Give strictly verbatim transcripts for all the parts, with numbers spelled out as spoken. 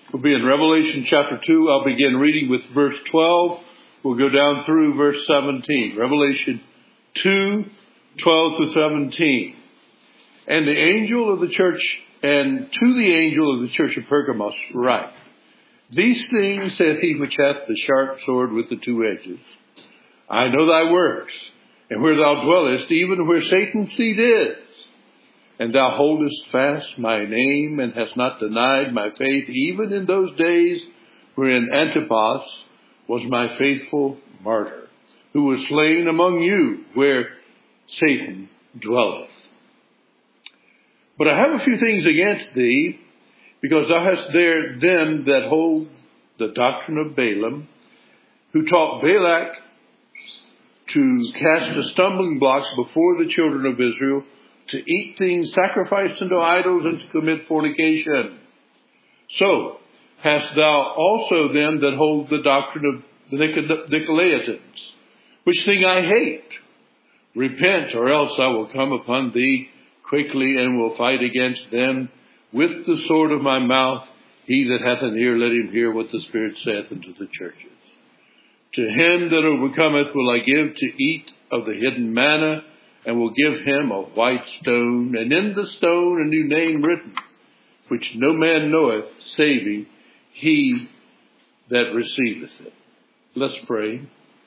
We'll be in Revelation chapter two. I'll begin reading with verse twelve. We'll go down through verse seventeen. Revelation two, twelve to seventeen. And the angel of the church, and to the angel of the church of Pergamos write, These things saith he which hath the sharp sword with the two edges. I know thy works, and where thou dwellest, even where Satan's seat is. And thou holdest fast my name, and hast not denied my faith, even in those days wherein Antipas was my faithful martyr, who was slain among you, where Satan dwelleth. But I have a few things against thee, because thou hast there them that hold the doctrine of Balaam, who taught Balak to cast a stumbling block before the children of Israel, to eat things sacrificed unto idols, and to commit fornication. So hast thou also them that hold the doctrine of the Nicolaitans, which thing I hate. Repent, or else I will come upon thee quickly, and will fight against them with the sword of my mouth. He that hath an ear, let him hear what the Spirit saith unto the churches. To him that overcometh will I give to eat of the hidden manna, and will give him a white stone, and in the stone a new name written, which no man knoweth, saving he that receiveth it. Let's pray.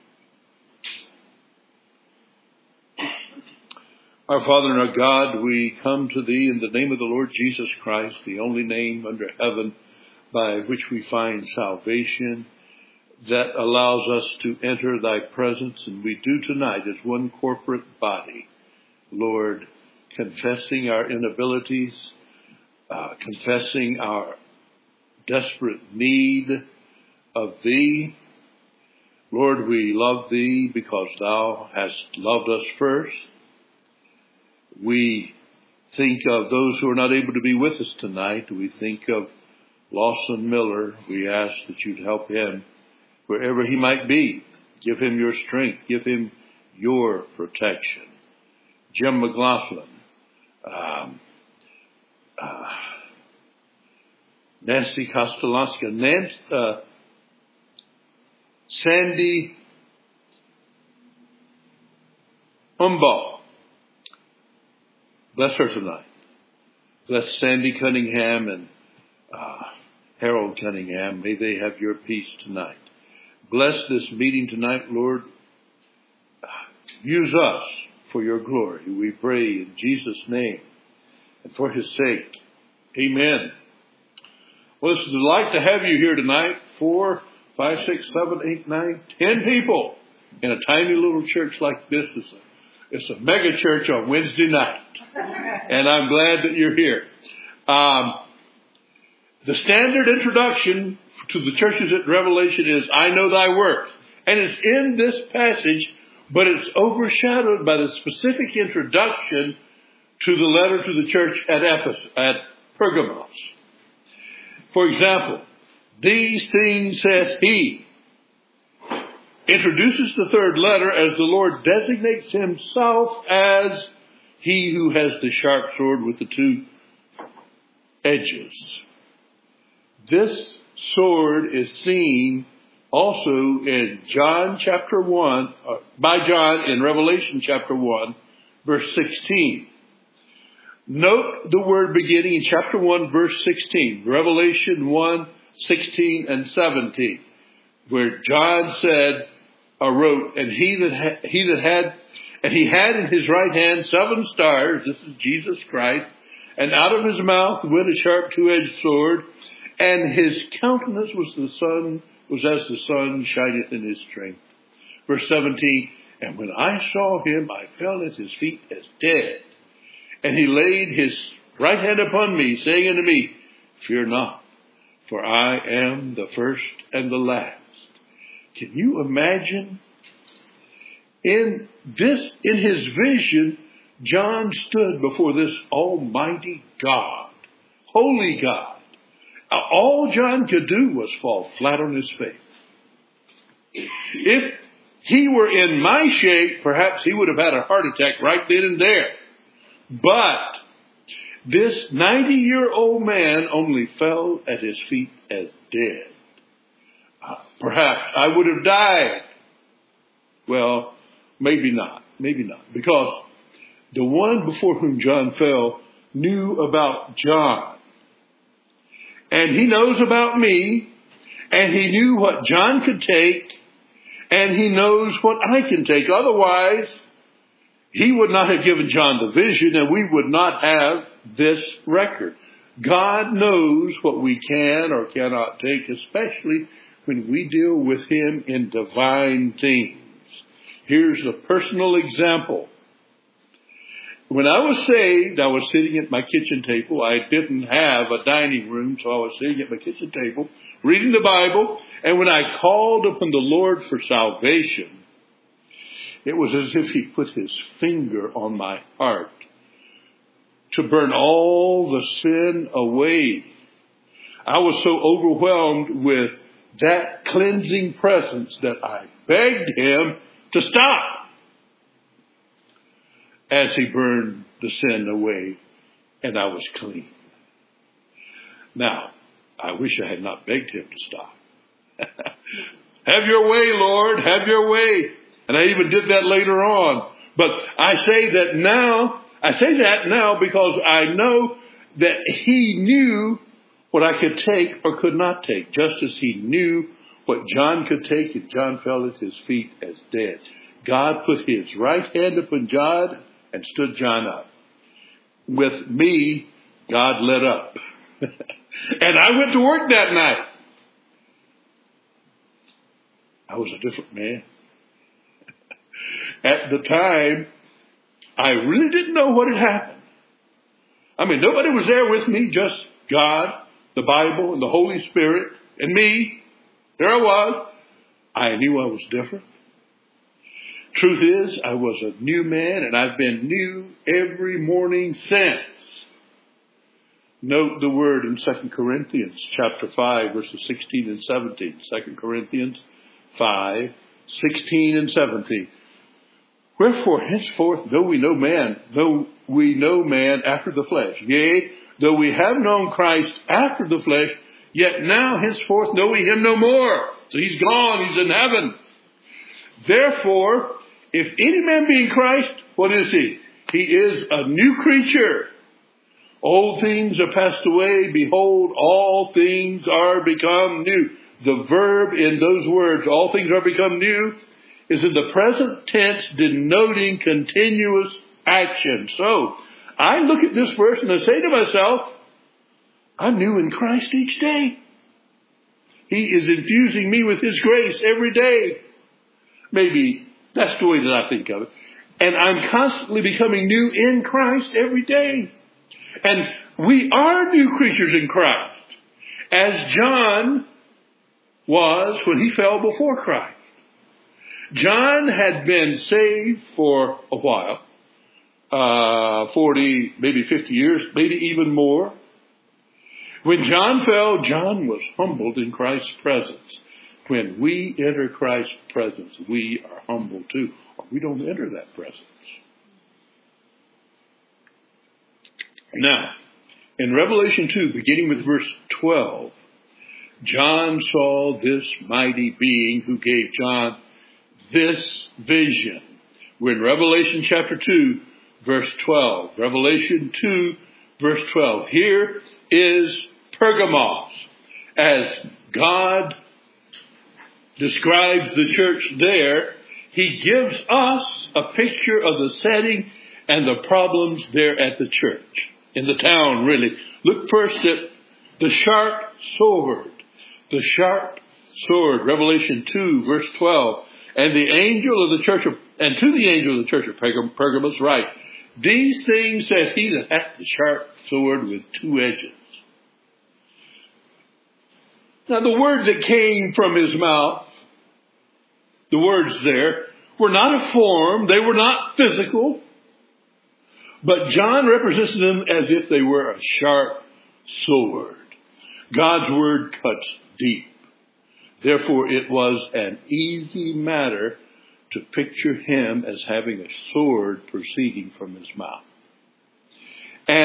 Our Father and our God, we come to thee in the name of the Lord Jesus Christ, the only name under heaven by which we find salvation, that allows us to enter thy presence, and we do tonight as one corporate body, Lord, confessing our inabilities, uh, confessing our desperate need of thee. Lord, we love thee because thou hast loved us first. We think of those who are not able to be with us tonight. We think of Lawson Miller. We ask that you'd help him wherever he might be. Give him your strength. Give him your protection. Jim McLaughlin, um, uh, Nancy Kostolaska, Nancy, uh, Sandy Umbaugh. Bless her tonight. Bless Sandy Cunningham and uh, Harold Cunningham. May they have your peace tonight. Bless this meeting tonight, Lord. Use us for your glory. We pray in Jesus' name and for his sake. Amen. Well, it's a delight to have you here tonight. Four, five, six, seven, eight, nine, ten people in a tiny little church like this. It's a, it's a mega church on Wednesday night. And I'm glad that you're here. Um, the standard introduction to the churches at Revelation is, I know thy works. And it's in this passage, but it's overshadowed by the specific introduction to the letter to the church at Ephesus, at Pergamos. For example, these things saith he. Introduces the third letter as the Lord designates himself as he who has the sharp sword with the two edges. This sword is seen also in John chapter one, uh, by John in Revelation chapter one, verse sixteen. Note the word beginning in chapter one, verse sixteen. Revelation one, sixteen and seventeen. Where John said, or wrote, and he that, ha- he that had, and he had in his right hand seven stars, this is Jesus Christ, and out of his mouth went a sharp two-edged sword, and his countenance was the sun, was as the sun shineth in his strength. Verse seventeen, and when I saw him, I fell at his feet as dead. And he laid his right hand upon me, saying unto me, Fear not, for I am the first and the last. Can you imagine? In this, in his vision, John stood before this almighty God, holy God. All John could do was fall flat on his face. If he were in my shape, perhaps he would have had a heart attack right then and there. But This ninety-year-old man only fell at his feet as dead. Uh, perhaps I would have died. Well, maybe not. Maybe not. Because the one before whom John fell knew about John. And he knows about me. And he knew what John could take. And he knows what I can take. Otherwise, he would not have given John the vision, and we would not have this record. God knows what we can or cannot take, especially when we deal with him in divine things. Here's a personal example. When I was saved, I was sitting at my kitchen table. I didn't have a dining room, so I was sitting at my kitchen table, reading the Bible. And when I called upon the Lord for salvation, it was as if he put his finger on my heart to burn all the sin away. I was so overwhelmed with that cleansing presence that I begged him to stop as he burned the sin away, and I was clean. Now, I wish I had not begged him to stop. Have your way, Lord, have your way. And I even did that later on. But I say that now, I say that now because I know that he knew what I could take or could not take, just as he knew what John could take, and John fell at his feet as dead. God put his right hand upon John and stood John up. With me, God let up. And I went to work that night. I was a different man. At the time, I really didn't know what had happened. I mean, nobody was there with me, just God, the Bible, and the Holy Spirit, and me. There I was. I knew I was different. Truth is, I was a new man, and I've been new every morning since. Note the word in Second Corinthians chapter five, verses sixteen and seventeen. Second Corinthians five, sixteen and seventeen. Wherefore, henceforth, though we know man, though we know man after the flesh, yea, though we have known Christ after the flesh, yet now henceforth know we him no more. So he's gone, he's in heaven. Therefore, if any man be in Christ, what is he? He is a new creature. Old things are passed away. Behold, all things are become new. The verb in those words, all things are become new, is in the present tense denoting continuous action. So, I look at this verse and I say to myself, I'm new in Christ each day. He is infusing me with his grace every day. Maybe that's the way that I think of it. And I'm constantly becoming new in Christ every day. And we are new creatures in Christ, as John was when he fell before Christ. John had been saved for a while, uh, forty, maybe fifty years, maybe even more. When John fell, John was humbled in Christ's presence. When we enter Christ's presence, we are humble too. Or we don't enter that presence. Now, in Revelation two, beginning with verse twelve, John saw this mighty being who gave John this vision. We're in Revelation chapter two, verse twelve. Revelation two, verse twelve. Here is Pergamos, as God describes the church there. He gives us a picture of the setting and the problems there at the church, in the town really. Look first at the sharp sword. The sharp sword, Revelation two, verse twelve. And the angel of the church of, and to the angel of the church of Pergamos write, these things saith he that hath the sharp sword with two edges. Now the word that came from his mouth, the words there, were not a form, they were not physical, but John represents them as if they were a sharp sword. God's word cuts deep. Therefore, it was an easy matter to picture him as having a sword proceeding from his mouth. And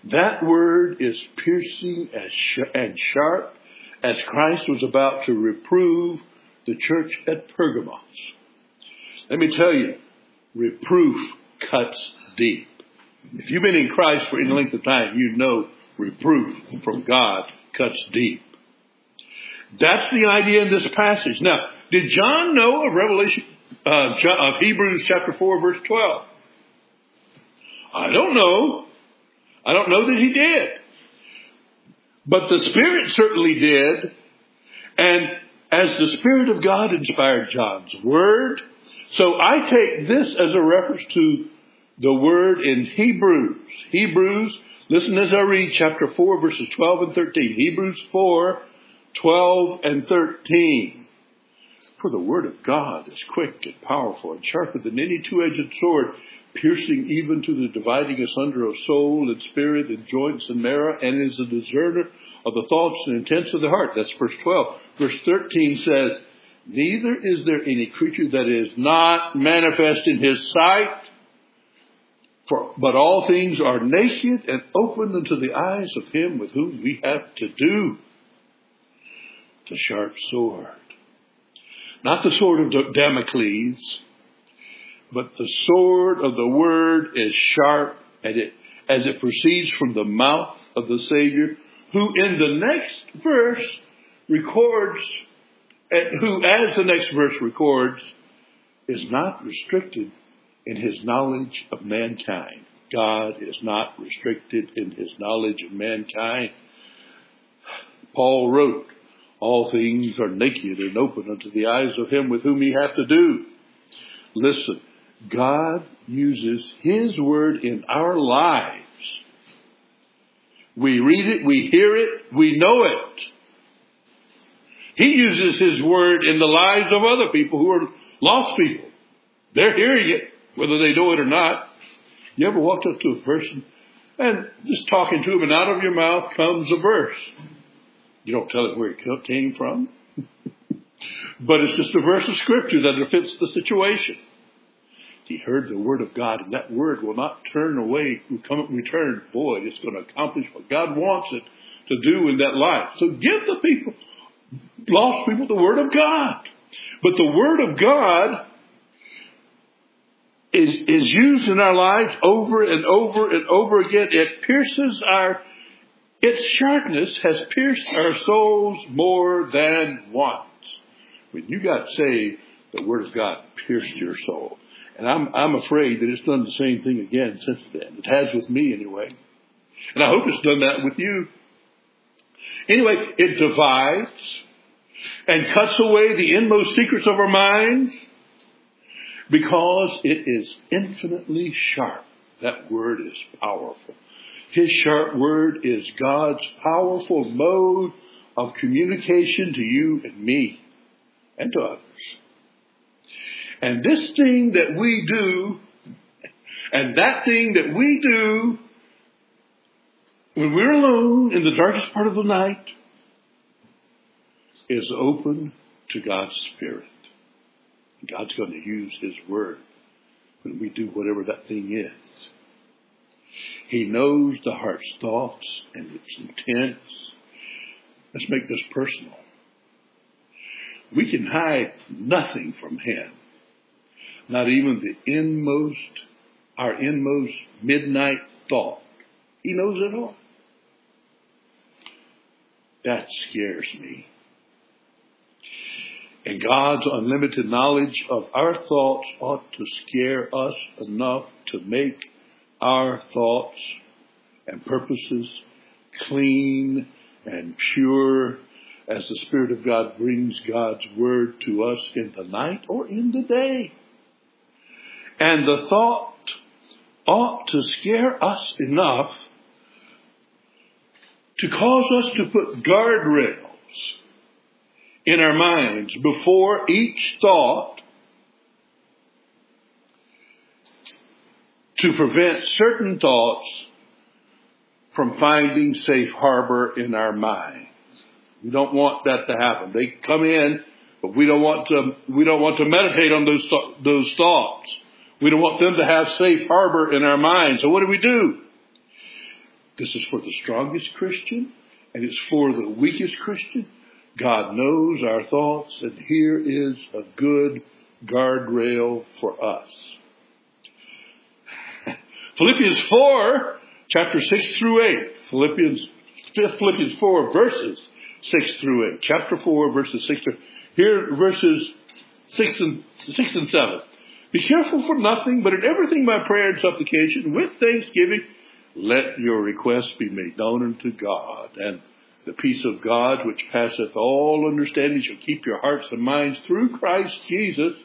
That word is piercing and sharp as Christ was about to reprove the church at Pergamos. Let me tell you, reproof cuts deep. If you've been in Christ for any length of time, you know reproof from God cuts deep. That's the idea in this passage. Now, did John know of Revelation, uh, of Hebrews chapter four, verse twelve? I don't know. I don't know that he did. But the Spirit certainly did. And as the Spirit of God inspired John's word, so I take this as a reference to the word in Hebrews. Hebrews, listen as I read chapter four, verses twelve and thirteen. Hebrews four, twelve and thirteen. For the word of God is quick and powerful and sharper than any two-edged sword, piercing even to the dividing asunder of soul and spirit and joints and marrow, and is a discerner of the thoughts and intents of the heart. That's verse twelve. Verse thirteen says, neither is there any creature that is not manifest in his sight, for, but all things are naked and open unto the eyes of him with whom we have to do. The sharp sword. Not the sword of Damocles, but the sword of the word is sharp and it, as it proceeds from the mouth of the Savior, who in the next verse records, who as the next verse records, is not restricted in his knowledge of mankind. God is not restricted in his knowledge of mankind. Paul wrote, all things are naked and open unto the eyes of him with whom ye have to do. Listen, God uses his word in our lives. We read it, we hear it, we know it. He uses his word in the lives of other people who are lost people. They're hearing it, whether they know it or not. You ever walked up to a person and just talking to them, and out of your mouth comes a verse. You don't tell it where it came from. But it's just a verse of scripture that fits the situation. He heard the word of God, and that word will not turn away, will come up and return. Boy, it's going to accomplish what God wants it to do in that life. So give the people, lost people, the word of God. But the word of God is, is used in our lives over and over and over again. It pierces our, its sharpness has pierced our souls more than once. When you got saved, the word of God pierced your soul. And I'm, I'm afraid that it's done the same thing again since then. It has with me anyway. And I hope it's done that with you. Anyway, it divides and cuts away the inmost secrets of our minds because it is infinitely sharp. That word is powerful. His sharp word is God's powerful mode of communication to you and me and to others. And this thing that we do, and that thing that we do when we're alone in the darkest part of the night is open to God's Spirit. God's going to use his word when we do whatever that thing is. He knows the heart's thoughts and its intents. Let's make this personal. We can hide nothing from him. Not even the inmost, our inmost midnight thought. He knows it all. That scares me. And God's unlimited knowledge of our thoughts ought to scare us enough to make our thoughts and purposes clean and pure as the Spirit of God brings God's word to us in the night or in the day. And the thought ought to scare us enough to cause us to put guardrails in our minds before each thought to prevent certain thoughts from finding safe harbor in our minds. We don't want that to happen. They come in, but we don't want to, we don't want to meditate on those, those thoughts. We don't want them to have safe harbor in our minds. So what do we do? This is for the strongest Christian, and it's for the weakest Christian. God knows our thoughts, and here is a good guardrail for us. Philippians four, chapter six through eight. Philippians, Philippians four, verses six through eight. Chapter four, verses six through eight. Here, verses six and, six and seven. Be careful for nothing, but in everything by prayer and supplication, with thanksgiving, let your requests be made known unto God. And the peace of God, which passeth all understanding, shall keep your hearts and minds through Christ Jesus.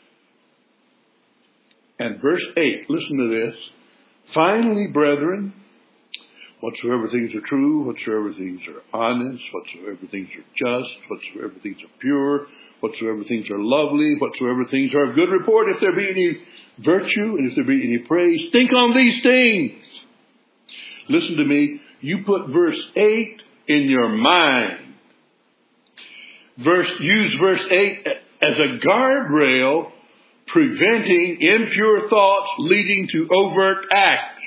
And verse eight, listen to this. Finally, brethren, whatsoever things are true, whatsoever things are honest, whatsoever things are just, whatsoever things are pure, whatsoever things are lovely, whatsoever things are of good report, if there be any virtue and if there be any praise, think on these things. Listen to me. You put verse eight in your mind. Verse, use verse eight as a guardrail preventing impure thoughts leading to overt acts.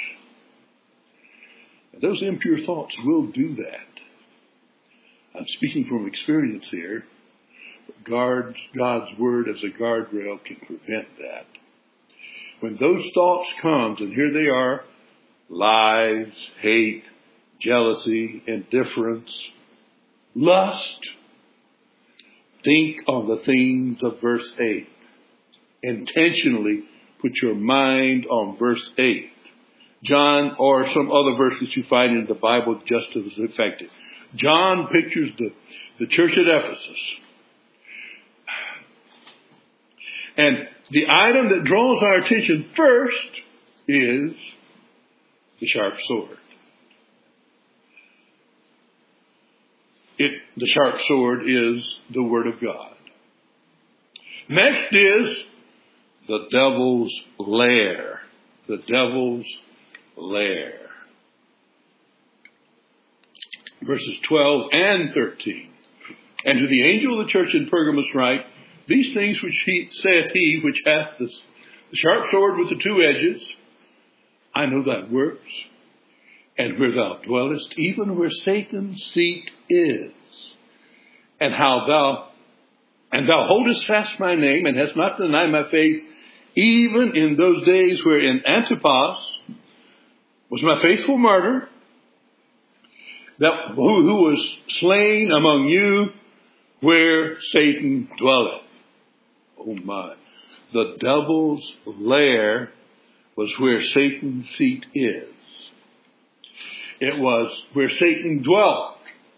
And those impure thoughts will do that. I'm speaking from experience here. Guard, God's word as a guardrail can prevent that. When those thoughts come, and here they are, lies, hate, jealousy, indifference, lust, think on the things of verse eight. Intentionally put your mind on verse eight. John, or some other verses you find in the Bible just as effective. John pictures the, the church at Ephesus. And the item that draws our attention first is the sharp sword. It, the sharp sword is the Word of God. Next is the devil's lair. The devil's lair. Verses twelve and thirteen. And to the angel of the church in Pergamos write, these things which he saith he which hath the, the sharp sword with the two edges, I know thy works, and where thou dwellest, even where Satan's seat is, and how thou and thou holdest fast my name, and hast not denied my faith, even in those days wherein Antipas was my faithful martyr, that who, who was slain among you, where Satan dwelleth. Oh my! The devil's lair was where Satan's seat is. It was where Satan dwelt.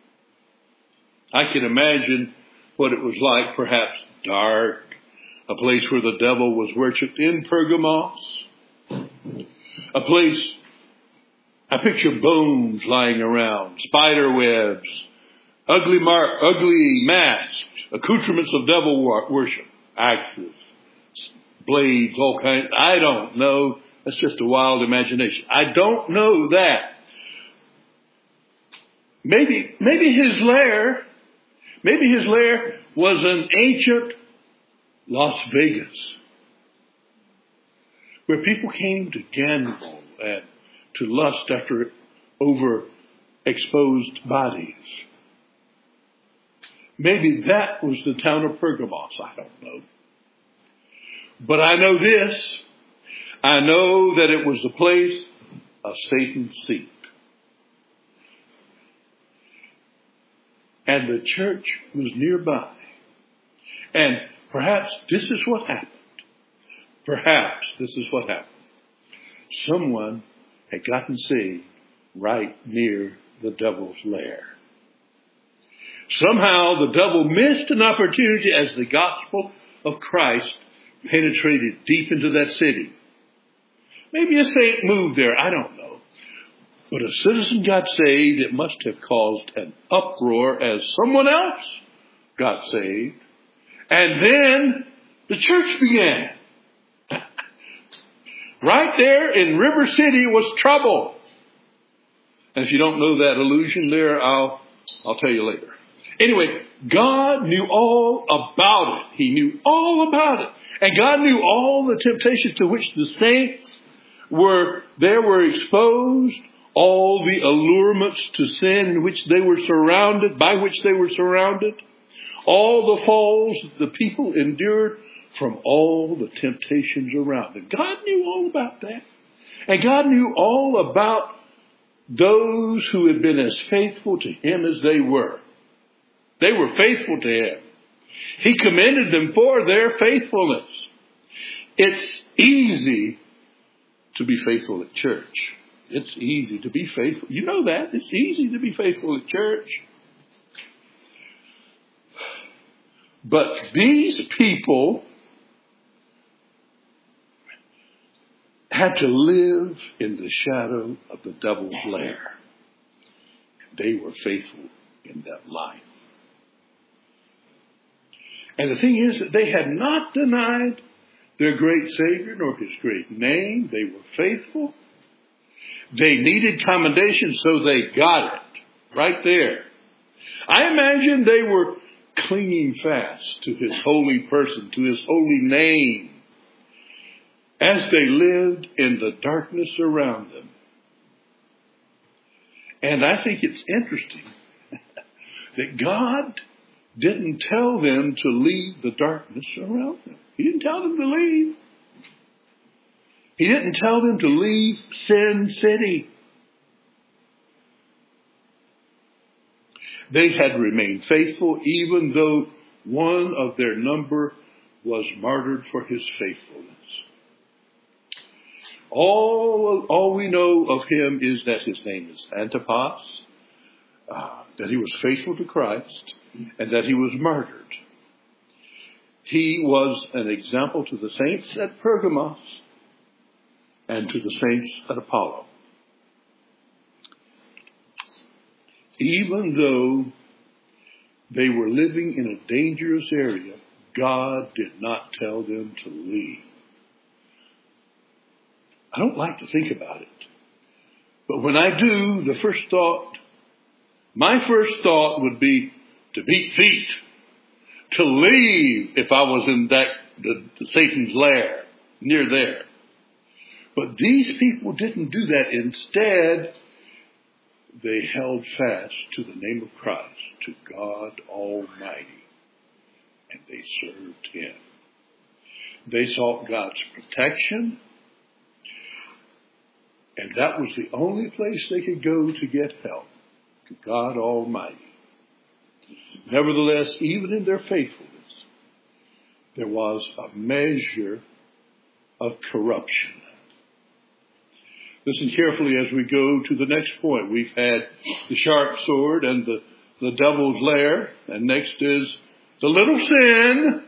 I can imagine what it was like, perhaps dark, a place where the devil was worshipped in Pergamos, a place, I picture bones lying around, spider webs, ugly mar- ugly masks, accoutrements of devil worship, axes, blades, all kinds. I don't know. That's just a wild imagination. I don't know that. Maybe, maybe his lair, maybe his lair was an ancient Las Vegas, where people came to gamble and to lust after overexposed bodies. Maybe that was the town of Pergamos. I don't know. But I know this. I know that it was the place of Satan's seat. And the church was nearby. And perhaps this is what happened. Perhaps this is what happened. Someone had gotten saved right near the devil's lair. Somehow the devil missed an opportunity as the gospel of Christ penetrated deep into that city. Maybe a saint moved there. I don't know. But a citizen got saved. It must have caused an uproar as someone else got saved. And then the church began. Right there in River City was trouble. And if you don't know that allusion there, I'll, I'll tell you later. Anyway, God knew all about it. He knew all about it. And God knew all the temptations to which the saints were, they were exposed all the allurements to sin in which they were surrounded, by which they were surrounded, all the falls the people endured from all the temptations around them. God knew all about that. And God knew all about those who had been as faithful to Him as they were. They were faithful to Him. He commended them for their faithfulness. It's easy to be faithful at church. It's easy to be faithful. You know that. It's easy to be faithful at church. But these people had to live in the shadow of the devil's lair. They were faithful in that life. And the thing is that they had not denied their great Savior nor His great name. They were faithful. They needed commendation, so they got it right there. I imagine they were clinging fast to His holy person, to His holy name, as they lived in the darkness around them. And I think it's interesting that God didn't tell them to leave the darkness around them. He didn't tell them to leave. He didn't tell them to leave Sin City. They had remained faithful even though one of their number was martyred for his faithfulness. All, all we know of him is that his name is Antipas, uh, that he was faithful to Christ, and that he was martyred. He was an example to the saints at Pergamos and to the saints at Apollo. Even though they were living in a dangerous area, God did not tell them to leave. I don't like to think about it. But when I do, the first thought, my first thought would be to beat feet, to leave if I was in that the, the Satan's lair, near there. But these people didn't do that. Instead, they held fast to the name of Christ, to God Almighty, and they served Him. They sought God's protection, and that was the only place they could go to get help, to God Almighty. Nevertheless, even in their faithfulness, there was a measure of corruption. Listen carefully as we go to the next point. We've had the sharp sword and the, the devil's lair, and next is the little sin.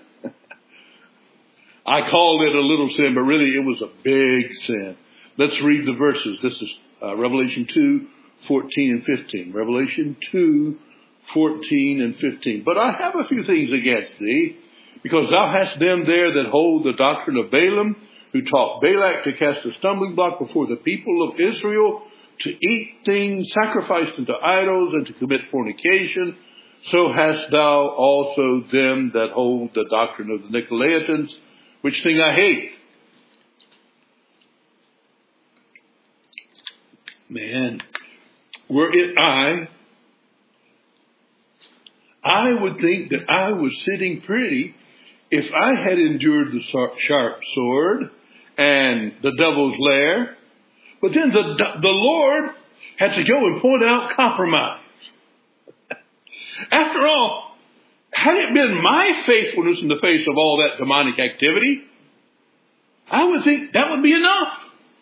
I called it a little sin, but really it was a big sin. Let's read the verses. This is uh, Revelation two, fourteen and fifteen. Revelation two, fourteen and fifteen. But I have a few things against thee, because thou hast them there that hold the doctrine of Balaam, who taught Balak to cast a stumbling block before the people of Israel, to eat things sacrificed unto idols, and to commit fornication. So hast thou also them that hold the doctrine of the Nicolaitans, which thing I hate. Man, were it I, I would think that I was sitting pretty if I had endured the sharp sword and the devil's lair. But then the, the Lord had to go and point out compromise. After all, had it been my faithfulness in the face of all that demonic activity, I would think that would be enough.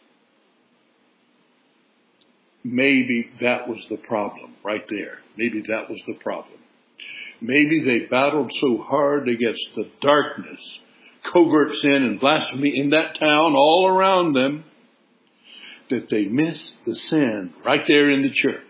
Maybe that was the problem right there. Maybe that was the problem. Maybe they battled so hard against the darkness, covert sin and blasphemy in that town all around them, that they missed the sin right there in the church.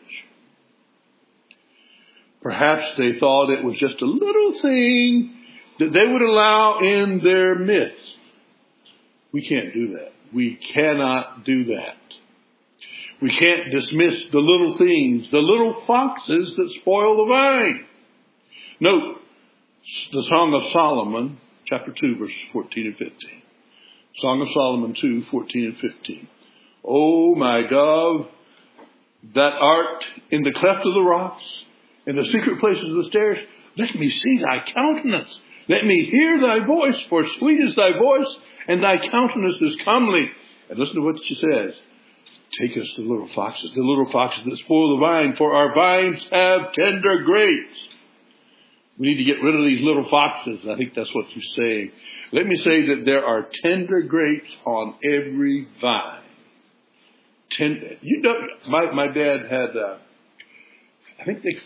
Perhaps they thought it was just a little thing that they would allow in their midst. We can't do that. We cannot do that. We can't dismiss the little things, the little foxes that spoil the vine. Note the Song of Solomon, chapter two, verses fourteen and fifteen. Song of Solomon two, fourteen and fifteen. O my dove, that art in the cleft of the rocks, in the secret places of the stairs, let me see thy countenance. Let me hear thy voice, for sweet is thy voice, and thy countenance is comely. And listen to what she says. Take us to the little foxes, the little foxes that spoil the vine, for our vines have tender grapes. We need to get rid of these little foxes. I think that's what she's saying. Let me say that there are tender grapes on every vine. Tender, you know, my, my dad had, uh, I think they,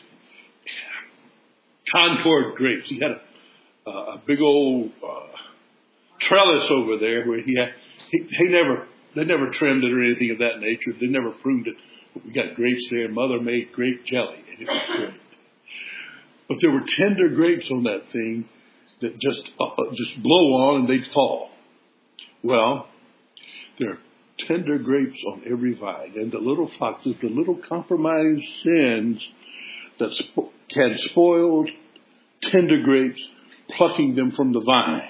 contoured grapes. He had a, a big old uh, trellis over there where he had, he, he never, they never trimmed it or anything of that nature. They never pruned it. But we got grapes there. Mother made grape jelly, and it was great. But there were tender grapes on that thing that just uh, just blow on and they'd fall. Well, there are tender grapes on every vine, and the little foxes, the little compromised sins that sp- can spoil tender grapes, plucking them from the vine.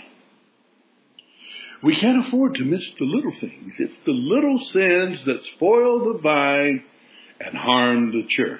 We can't afford to miss the little things. It's the little sins that spoil the vine and harm the church.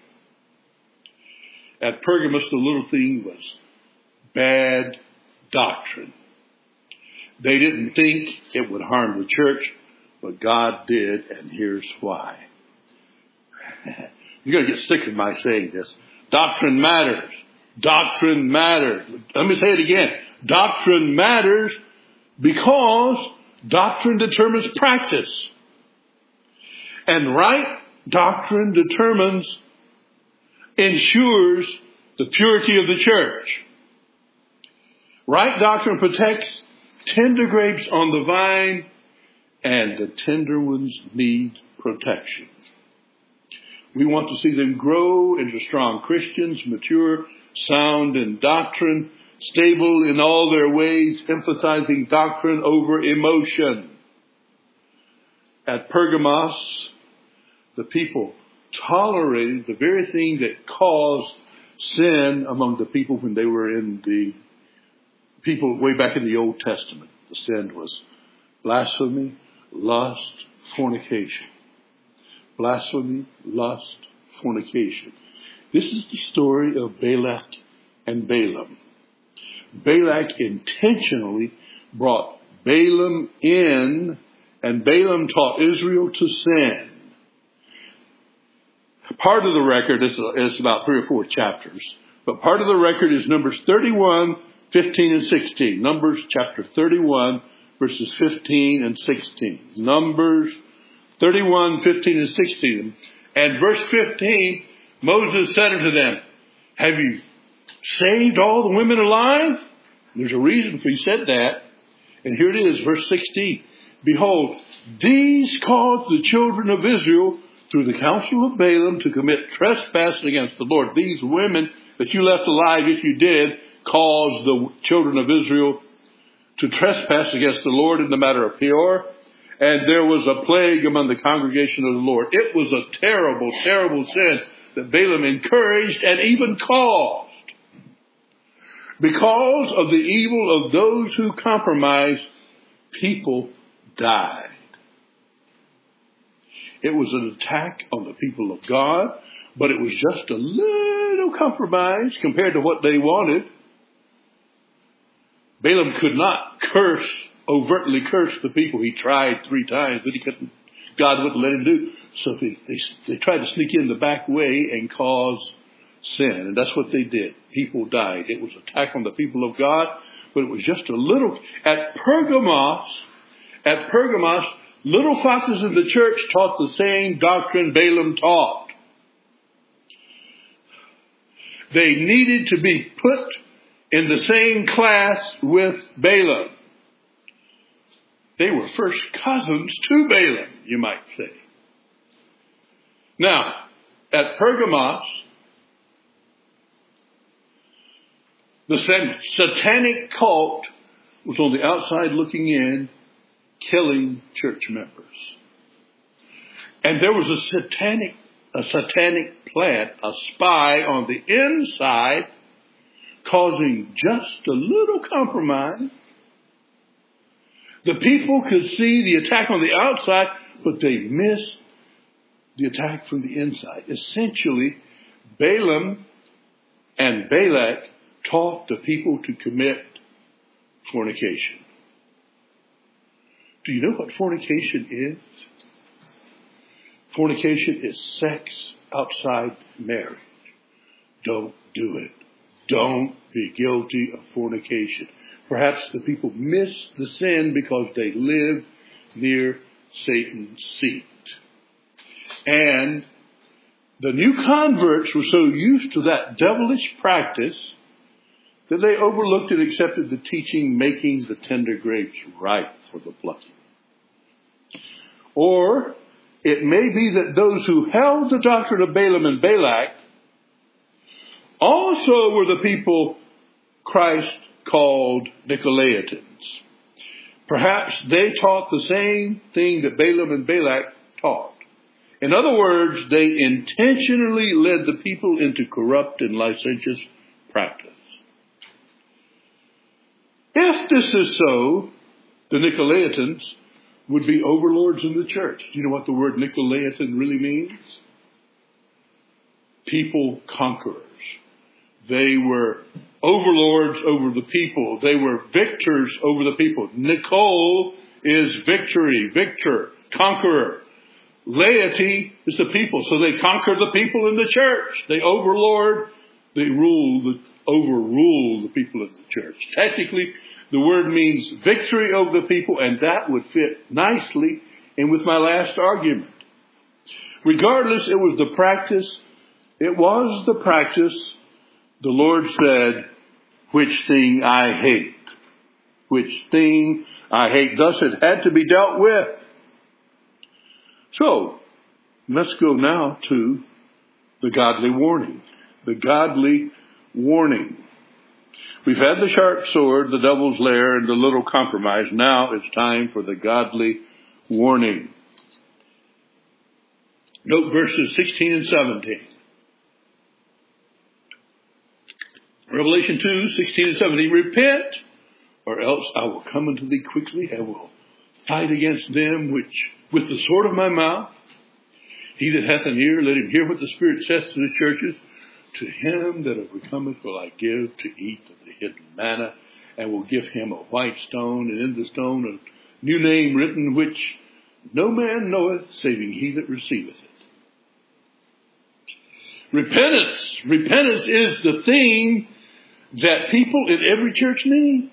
At Pergamos, the little thing was bad doctrine. They didn't think it would harm the church, but God did, and here's why. You're going to get sick of my saying this. Doctrine matters. Doctrine matters. Let me say it again. Doctrine matters because doctrine determines practice. And right doctrine determines, ensures the purity of the church. Right doctrine protects tender grapes on the vine, and the tender ones need protection. We want to see them grow into strong Christians, mature, sound in doctrine, stable in all their ways, emphasizing doctrine over emotion. At Pergamos, the people tolerated the very thing that caused sin among the people when they were in the people way back in the Old Testament. The sin was blasphemy, lust, fornication. Blasphemy, lust, fornication. This is the story of Balak and Balaam. Balak intentionally brought Balaam in, and Balaam taught Israel to sin. Part of the record is, is about three or four chapters, but part of the record is Numbers thirty-one, fifteen, and sixteen. Numbers chapter thirty-one, verses fifteen and sixteen. Numbers thirty-one, fifteen, and sixteen. And verse fifteen, Moses said unto them, have you saved all the women alive? There's a reason for he said that. And here it is, verse sixteen. Behold, these caused the children of Israel through the counsel of Balaam to commit trespass against the Lord. These women that you left alive, if you did, caused the children of Israel to trespass against the Lord in the matter of Peor. And there was a plague among the congregation of the Lord. It was a terrible, terrible sin that Balaam encouraged and even caused. Because of the evil of those who compromised, people died. It was an attack on the people of God, but it was just a little compromise compared to what they wanted. Balaam could not curse, overtly curse the people. He tried three times, but he couldn't. God wouldn't let him do. So they, they, they tried to sneak in the back way and cause sin. And that's what they did. People died. It was an attack on the people of God, but it was just a little. At Pergamos, at Pergamos, little foxes in the church taught the same doctrine Balaam taught. They needed to be put in the same class with Balaam. They were first cousins to Balaam, you might say. Now, at Pergamos, the satanic cult was on the outside looking in, killing church members. And there was a satanic, a satanic plant, a spy on the inside, causing just a little compromise. The people could see the attack on the outside, but they missed the attack from the inside. Essentially, Balaam and Balak taught the people to commit fornication. Do you know what fornication is? Fornication is sex outside marriage. Don't do it. Don't be guilty of fornication. Perhaps the people miss the sin because they live near Satan's seat. And the new converts were so used to that devilish practice that they overlooked and accepted the teaching making the tender grapes ripe for the plucking. Or it may be that those who held the doctrine of Balaam and Balak also were the people Christ called Nicolaitans. Perhaps they taught the same thing that Balaam and Balak taught. In other words, they intentionally led the people into corrupt and licentious practice. If this is so, the Nicolaitans would be overlords in the church. Do you know what the word Nicolaitan really means? People conquerors. They were overlords over the people. They were victors over the people. Nicol is victory, victor, conqueror. Laity is the people. So they conquer the people in the church. They overlord, they rule, the, overrule the people of the church. Technically, the word means victory over the people, and that would fit nicely in with my last argument. Regardless, it was the practice, it was the practice, the Lord said, which thing I hate. Which thing I hate. Thus it had to be dealt with. So, let's go now to the godly warning. The godly warning. We've had the sharp sword, the devil's lair, and the little compromise. Now it's time for the godly warning. Note verses sixteen and seventeen. Revelation two, sixteen and seventeen. Repent, or else I will come unto thee quickly. I will fight against them which with the sword of my mouth. He that hath an ear, let him hear what the Spirit saith to the churches. To him that overcometh will I give to eat of the hidden manna, and will give him a white stone, and in the stone a new name written, which no man knoweth, saving he that receiveth it. Repentance. Repentance is the thing that people in every church need.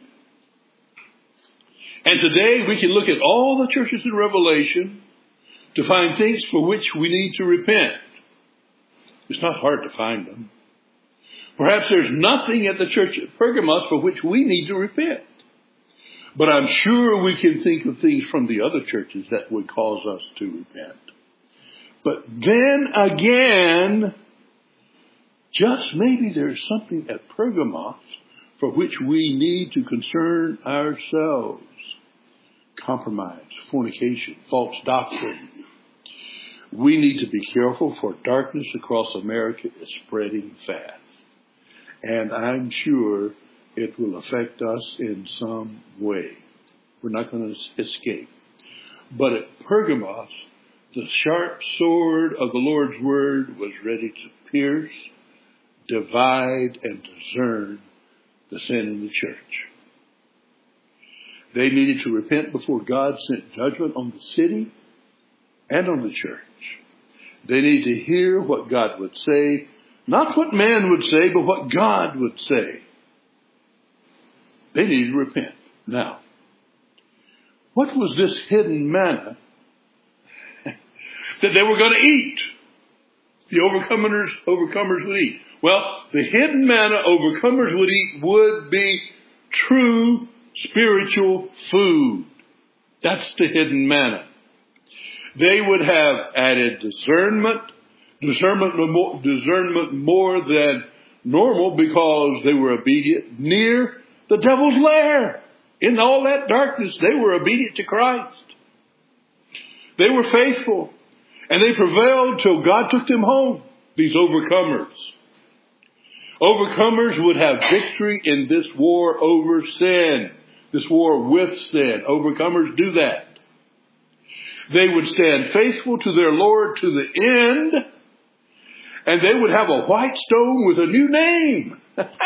And today we can look at all the churches in Revelation to find things for which we need to repent. It's not hard to find them. Perhaps there's nothing at the church at Pergamos for which we need to repent. But I'm sure we can think of things from the other churches that would cause us to repent. But then again, just maybe there's something at Pergamos for which we need to concern ourselves. Compromise, fornication, false doctrine. We need to be careful, for darkness across America is spreading fast. And I'm sure it will affect us in some way. We're not going to escape. But at Pergamos, the sharp sword of the Lord's word was ready to pierce, divide, and discern the sin in the church. They needed to repent before God sent judgment on the city and on the church. They need to hear what God would say, not what man would say, but what God would say. They needed to repent. Now, what was this hidden manna that they were going to eat? The overcomers, overcomers would eat. Well, the hidden manna overcomers would eat would be true spiritual food. That's the hidden manna. They would have added discernment, discernment more, discernment more than normal because they were obedient near the devil's lair. In all that darkness, they were obedient to Christ. They were faithful. And they prevailed till God took them home, these overcomers. Overcomers would have victory in this war over sin. This war with sin. Overcomers do that. They would stand faithful to their Lord to the end. And they would have a white stone with a new name.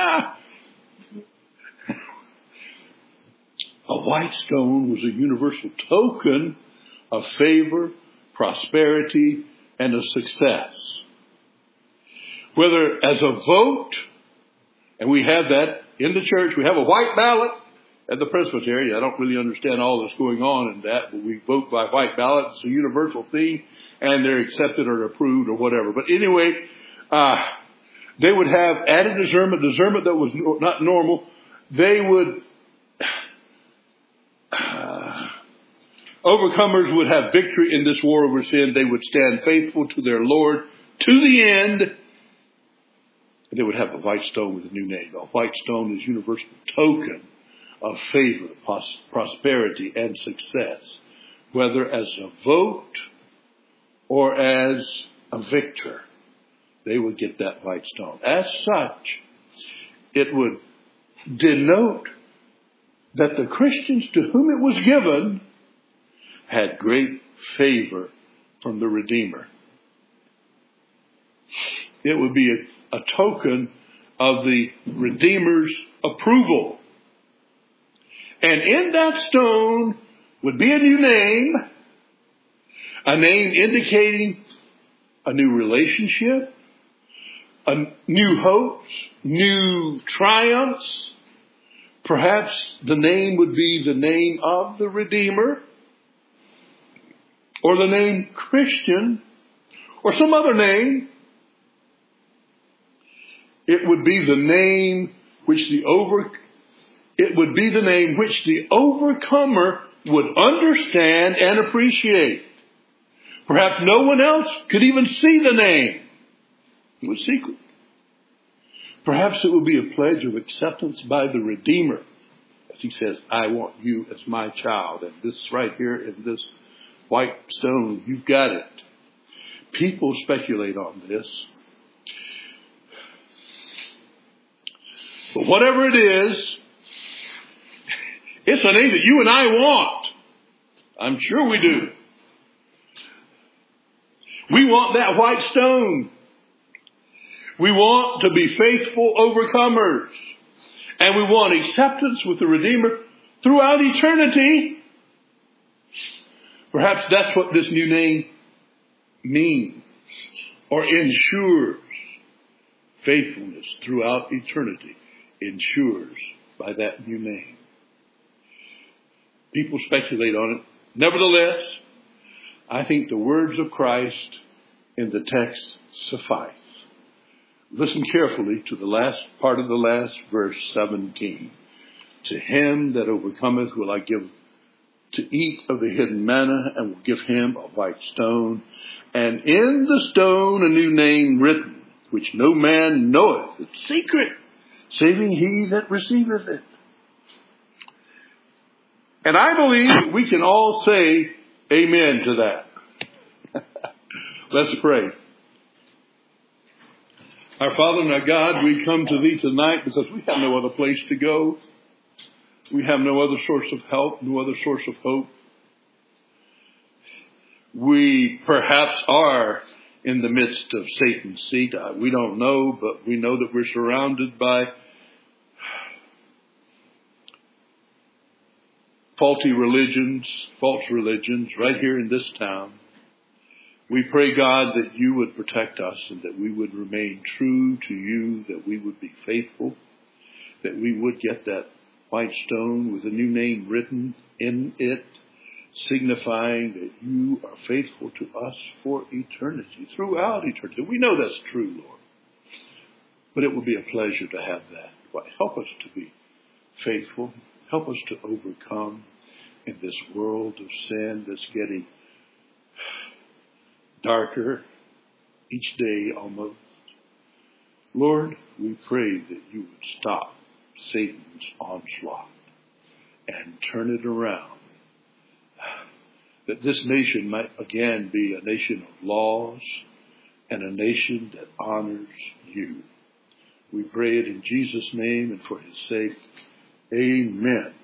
A white stone was a universal token of favor, prosperity, and of success. Whether as a vote, and we have that in the church, we have a white ballot at the presbytery. I don't really understand all that's going on in that, but we vote by white ballot. It's a universal thing, and they're accepted or approved or whatever. But anyway, uh, they would have added discernment, discernment that was not normal. They would, uh, overcomers would have victory in this war over sin. They would stand faithful to their Lord to the end. They would have a white stone with a new name. A white stone is universal token of favor, pos- prosperity, and success, whether as a vote or as a victor. They would get that white stone. As such, it would denote that the Christians to whom it was given had great favor from the Redeemer. It would be a, a token of the Redeemer's approval. And in that stone would be a new name, a name indicating a new relationship, a new hopes, new triumphs. Perhaps the name would be the name of the Redeemer, or the name Christian, or some other name. It would be the name which the over, it would be the name which the overcomer would understand and appreciate. Perhaps no one else could even see the name. It was secret. Perhaps it would be a pledge of acceptance by the Redeemer. As he says, I want you as my child. And this right here in this white stone, you've got it. People speculate on this. But whatever it is, it's a name that you and I want. I'm sure we do. We want that white stone. We want to be faithful overcomers. And we want acceptance with the Redeemer throughout eternity. Perhaps that's what this new name means or ensures. Faithfulness throughout eternity ensures by that new name. People speculate on it. Nevertheless, I think the words of Christ in the text suffice. Listen carefully to the last part of the last verse, seventeen. To him that overcometh will I give to eat of the hidden manna, and will give him a white stone, and in the stone a new name written, which no man knoweth. It's secret, saving he that receiveth it. And I believe we can all say amen to that. Let's pray. Our Father and our God, we come to Thee tonight because we have no other place to go. We have no other source of help, no other source of hope. We perhaps are in the midst of Satan's seat. We don't know, but we know that we're surrounded by faulty religions, false religions right here in this town. We pray, God, that you would protect us and that we would remain true to you, that we would be faithful, that we would get that white stone with a new name written in it, signifying that you are faithful to us for eternity, throughout eternity. We know that's true, Lord. But it will be a pleasure to have that. Help us to be faithful. Help us to overcome in this world of sin that's getting darker each day almost. Lord, we pray that you would stop Satan's onslaught and turn it around. That this nation might again be a nation of laws and a nation that honors you. We pray it in Jesus' name and for his sake. Amen.